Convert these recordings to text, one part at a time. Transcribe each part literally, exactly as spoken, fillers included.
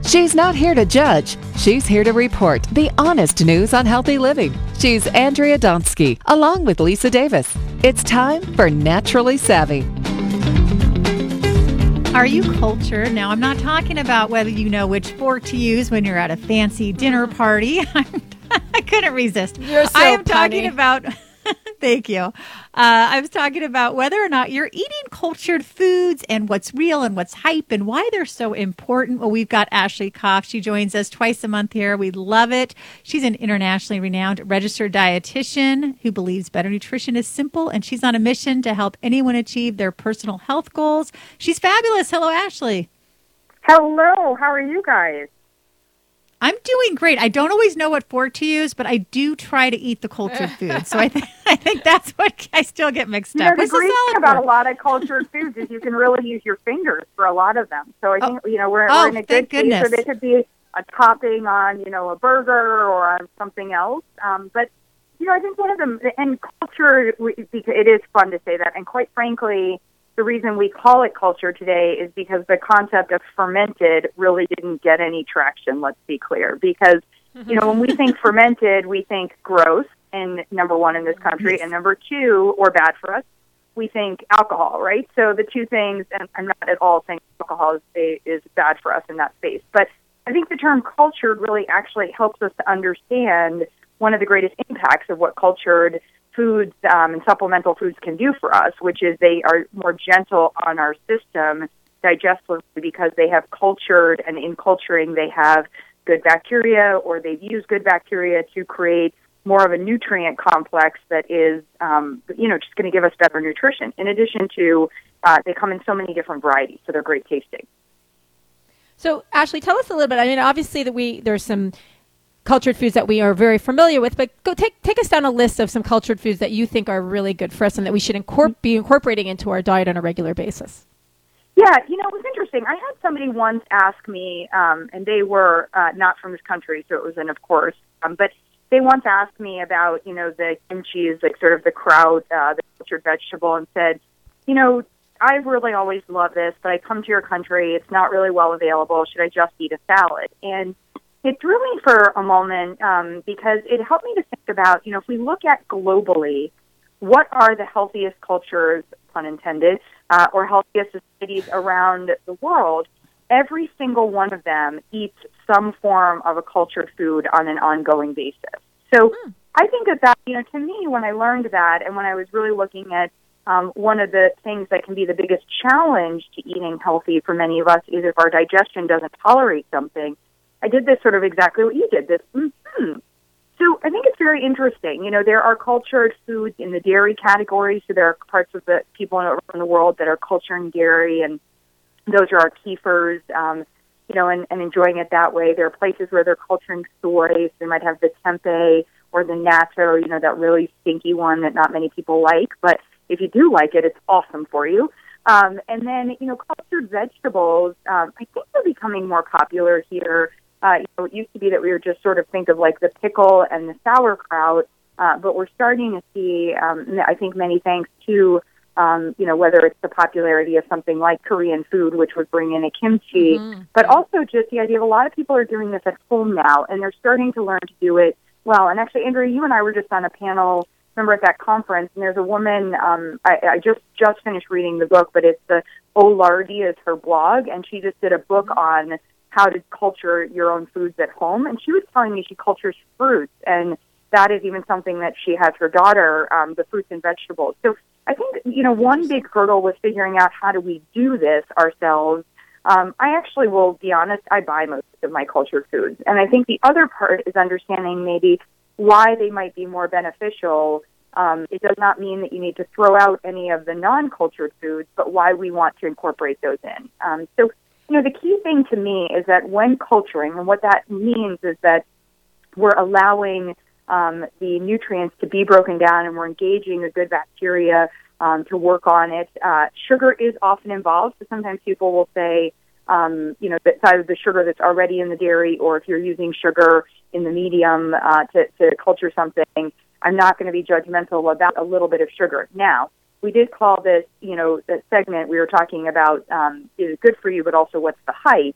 She's not here to judge. She's here to report the honest news on healthy living. She's Andrea Donsky, along with Lisa Davis. It's time for Naturally Savvy. Are you cultured? Now, I'm not talking about whether you know which fork to use when you're at a fancy dinner party. I couldn't resist. You're so I am punny. talking about... Thank you. Uh, I was talking about whether or not you're eating cultured foods and what's real and what's hype and why they're so important. Well, we've got Ashley Koff. She joins us twice a month here. We love it. She's an internationally renowned registered dietitian who believes better nutrition is simple, and she's on a mission to help anyone achieve their personal health goals. She's fabulous. Hello, Ashley. Hello. How are you guys? I'm doing great. I don't always know what fork to use, but I do try to eat the cultured food. So I think I think that's what I still get mixed You up. know, the What's great salad thing about fork? a lot of cultured foods is you can really use your fingers for a lot of them. So I think, you know, we're, Oh, we're in a thank good case where goodness. they could be a topping on, you know, a burger or on something else. Um, but, you know, I think one of them, and culture, we- because it is fun to say that, and quite frankly, the reason we call it culture today is because the concept of fermented really didn't get any traction, let's be clear. Because, you know, when we think fermented, we think gross, and number one in this country, and number two, or bad for us, we think alcohol, right? So the two things, and I'm not at all saying alcohol is, is bad for us in that space, but I think the term cultured really actually helps us to understand one of the greatest impacts of what cultured foods um, and supplemental foods can do for us, which is they are more gentle on our system digestively because they have cultured, and in culturing they have good bacteria, or they've used good bacteria to create more of a nutrient complex that is, um, you know, just going to give us better nutrition. In addition to, uh, they come in so many different varieties, so they're great tasting. So, Ashley, tell us a little bit. I mean, obviously, that we there's some cultured foods that we are very familiar with, but go take take us down a list of some cultured foods that you think are really good for us and that we should incorpor- be incorporating into our diet on a regular basis. Yeah, you know, it was interesting. I had somebody once ask me, um, and they were uh, not from this country, so it was in, of course, um, but they once asked me about, you know, the kimchi is like sort of the kraut, uh, the cultured vegetable, and said, you know, I really always love this, but I come to your country, it's not really well available. Should I just eat a salad? And it threw me for a moment um, because it helped me to think about, you know, if we look at globally, what are the healthiest cultures, pun intended, uh, or healthiest societies around the world? Every single one of them eats some form of a cultured food on an ongoing basis. So hmm. I think that that, you know, to me, when I learned that and when I was really looking at um, one of the things that can be the biggest challenge to eating healthy for many of us is if our digestion doesn't tolerate something, I did this sort of exactly what you did, this mm-hmm. So I think it's very interesting. You know, there are cultured foods in the dairy category, so there are parts of the people around the world that are culturing dairy, and those are our kefirs, um, you know, and, and enjoying it that way. There are places where they're culturing soy, so they might have the tempeh or the natto, you know, that really stinky one that not many people like, but if you do like it, it's awesome for you. Um, and then, you know, cultured vegetables, um, I think they're becoming more popular here. Uh, you know, it used to be that we would just sort of think of like the pickle and the sauerkraut, uh, but we're starting to see, um, I think many thanks to, um, you know, whether it's the popularity of something like Korean food, which would bring in a kimchi, mm-hmm. but also just the idea of a lot of people are doing this at home now, and they're starting to learn to do it well. And actually, Andrea, you and I were just on a panel, remember, at that conference, and there's a woman, um, I, I just, just finished reading the book, but it's the Olardi is her blog, and she just did a book mm-hmm. on how to culture your own foods at home. And she was telling me she cultures fruits, and that is even something that she has her daughter, um, the fruits and vegetables. So I think, you know, one big hurdle was figuring out how do we do this ourselves. Um, I actually will be honest, I buy most of my cultured foods. And I think the other part is understanding maybe why they might be more beneficial. Um, it does not mean that you need to throw out any of the non-cultured foods, but why we want to incorporate those in. Um, so You know, the key thing to me is that when culturing, and what that means is that we're allowing um, the nutrients to be broken down, and we're engaging the good bacteria um, to work on it. Uh, sugar is often involved, so sometimes people will say, um, you know, that either the sugar that's already in the dairy, or if you're using sugar in the medium uh, to, to culture something, I'm not going to be judgmental about a little bit of sugar. Now, we did call this, you know, the segment we were talking about um, is good for you, but also what's the hype.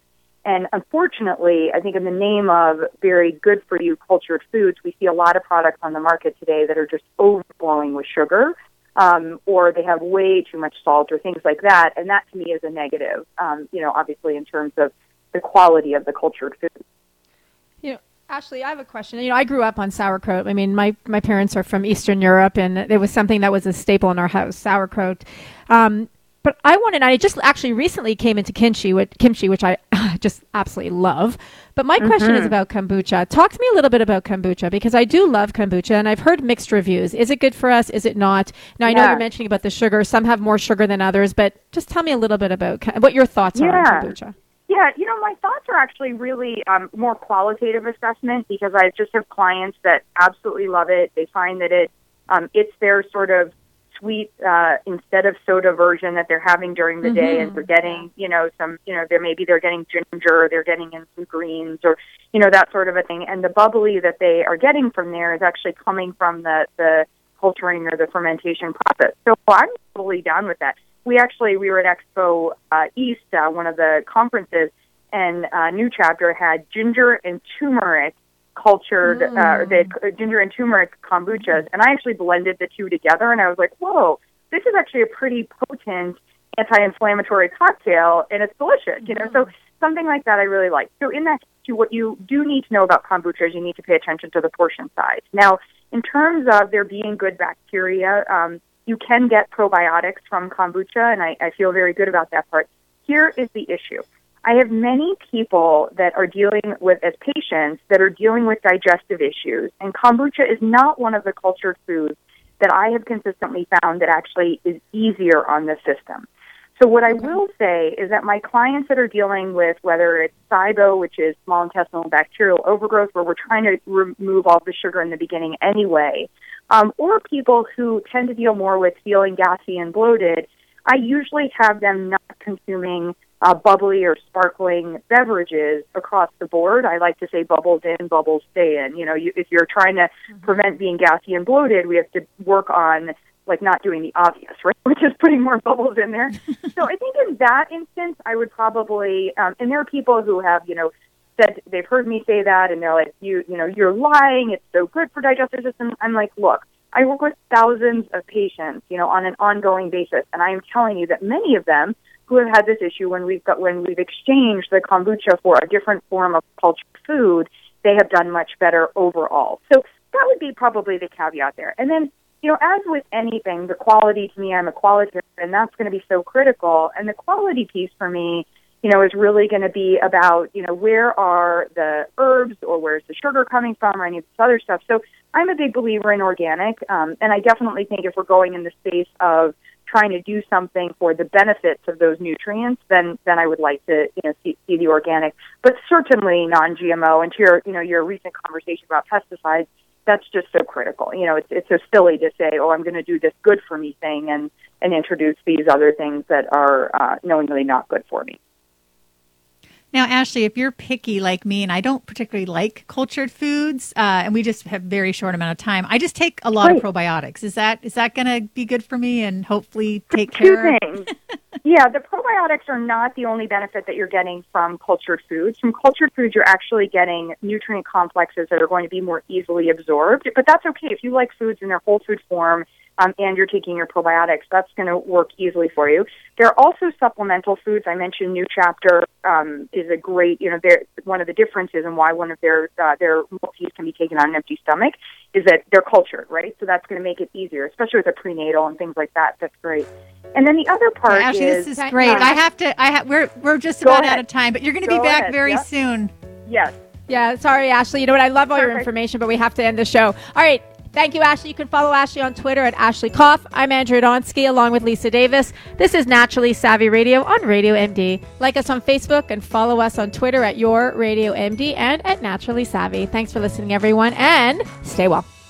And unfortunately, I think in the name of very good for you cultured foods, we see a lot of products on the market today that are just overflowing with sugar, um, or they have way too much salt or things like that. And that to me is a negative, um, you know, obviously in terms of the quality of the cultured food. You know, Ashley, I have a question. You know, I grew up on sauerkraut. I mean, my, my parents are from Eastern Europe, and it was something that was a staple in our house, sauerkraut. Um, But I wanted, I just actually recently came into kimchi, which, kimchi, which I just absolutely love. But my mm-hmm. question is about kombucha. Talk to me a little bit about kombucha, because I do love kombucha, and I've heard mixed reviews. Is it good for us? Is it not? Now, I yeah. know you're mentioning about the sugar. Some have more sugar than others, but just tell me a little bit about what your thoughts yeah. are on kombucha. Yeah, you know, my thoughts are actually really um, more qualitative assessment, because I just have clients that absolutely love it. They find that it um, it's their sort of sweet uh, instead of soda version that they're having during the mm-hmm. day, and they're getting, you know, some, you know, they're maybe they're getting ginger, they're getting in some greens, or, you know, that sort of a thing. And the bubbly that they are getting from there is actually coming from the, the culturing or the fermentation process. So I'm totally down with that. We actually, we were at Expo uh, East, uh, one of the conferences, and uh, New Chapter had ginger and turmeric cultured, mm. uh, the ginger and turmeric kombuchas, and I actually blended the two together, and I was like, whoa, this is actually a pretty potent anti-inflammatory cocktail, and it's delicious, you know, mm. so something like that I really like. So in that, what you do need to know about kombucha is you need to pay attention to the portion size. Now, in terms of there being good bacteria, um, you can get probiotics from kombucha, and I, I feel very good about that part. Here is the issue. I have many people that are dealing with, as patients, that are dealing with digestive issues, and kombucha is not one of the cultured foods that I have consistently found that actually is easier on the system. So what I will say is that my clients that are dealing with, whether it's S I B O, which is small intestinal bacterial overgrowth, where we're trying to remove all the sugar in the beginning anyway, um, or people who tend to deal more with feeling gassy and bloated, I usually have them not consuming Uh, bubbly or sparkling beverages across the board. I like to say bubbles in, bubbles stay in. You know, you, if you're trying to mm-hmm. prevent being gassy and bloated, we have to work on, like, not doing the obvious, right, which is putting more bubbles in there. So I think in that instance, I would probably, um, and there are people who have, you know, said they've heard me say that, and they're like, you, you know, you're lying. It's so good for digestive system. I'm like, look, I work with thousands of patients, you know, on an ongoing basis, and I am telling you that many of them who have had this issue when we've got when we've exchanged the kombucha for a different form of cultured food, they have done much better overall. So that would be probably the caveat there. And then, you know, as with anything, the quality to me, I'm a qualitative, and that's going to be so critical. And the quality piece for me, you know, is really going to be about, you know, where are the herbs, or where's the sugar coming from, or any of this other stuff. So I'm a big believer in organic, um, and I definitely think if we're going in the space of trying to do something for the benefits of those nutrients, then then I would like to, you know, see, see the organic, but certainly non G M O. And to your, you know, your recent conversation about pesticides, that's just so critical. You know, it's it's so silly to say, oh, I'm going to do this good for me thing and and introduce these other things that are uh, knowingly not good for me. Now, Ashley, if you're picky like me, and I don't particularly like cultured foods, uh, and we just have very short amount of time, I just take a lot right. of probiotics. Is that is that going to be good for me and hopefully take Two care? Two things. Yeah, the probiotics are not the only benefit that you're getting from cultured foods. From cultured foods, you're actually getting nutrient complexes that are going to be more easily absorbed. But that's okay. If you like foods in their whole food form, Um, and you're taking your probiotics, that's going to work easily for you. There are also supplemental foods. I mentioned New Chapter um, is a great, you know, they're, one of the differences and why one of their uh, their multis can be taken on an empty stomach is that they're cultured, right? So that's going to make it easier, especially with the prenatal and things like that. That's great. And then the other part yeah, Ashley, is... this is great. Uh, I have to, I ha- we're, we're just about out of time, but you're going to be back ahead. very yep. soon. Yes. Yeah, sorry, Ashley. You know what? I love all Perfect. your information, but we have to end the show. All right. Thank you, Ashley. You can follow Ashley on Twitter at Ashley Koff. I'm Andrea Donsky, along with Lisa Davis. This is Naturally Savvy Radio on Radio M D. Like us on Facebook and follow us on Twitter at Your Radio M D and at Naturally Savvy. Thanks for listening, everyone, and stay well.